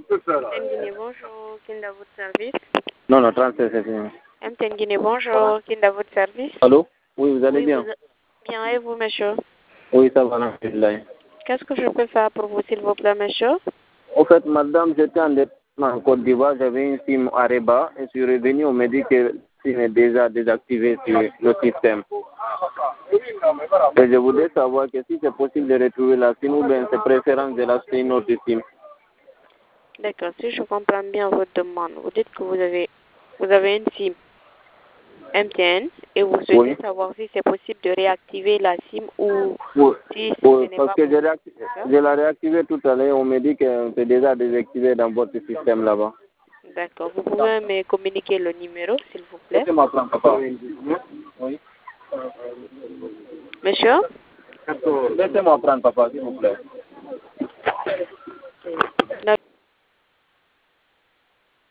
Guinée, bonjour. Qui est à votre service? Non, non, 36, c'est fini. MTN Guinée, bonjour. Qui est à votre service? Allô? Oui, vous allez bien? Bien, et vous, monsieur? Oui, ça va, alhamdoulilah. Qu'est-ce que je peux faire pour vous, s'il vous plaît, monsieur? En fait, madame, j'étais en déplacement en Côte d'Ivoire, j'avais une SIM Areba et je suis revenu, on m'a dit que la SIM est déjà désactivée sur le système. Et je voudrais savoir que si c'est possible de retrouver la SIM ou bien c'est préférence de l'acheter une autre SIM. D'accord, si je comprends bien votre demande, vous dites que vous avez une SIM MTN et vous souhaitez Oui. savoir si c'est possible de réactiver la SIM ou Oui, si ce oui, n'est parce pas que possible. je l'ai réactivé tout à l'heure, on m'a dit que c'est déjà désactivé dans votre système là-bas. D'accord, vous pouvez me communiquer le numéro, s'il vous plaît. Laissez-moi prendre, papa. Oui. Monsieur? Laissez-moi prendre, papa, s'il vous plaît.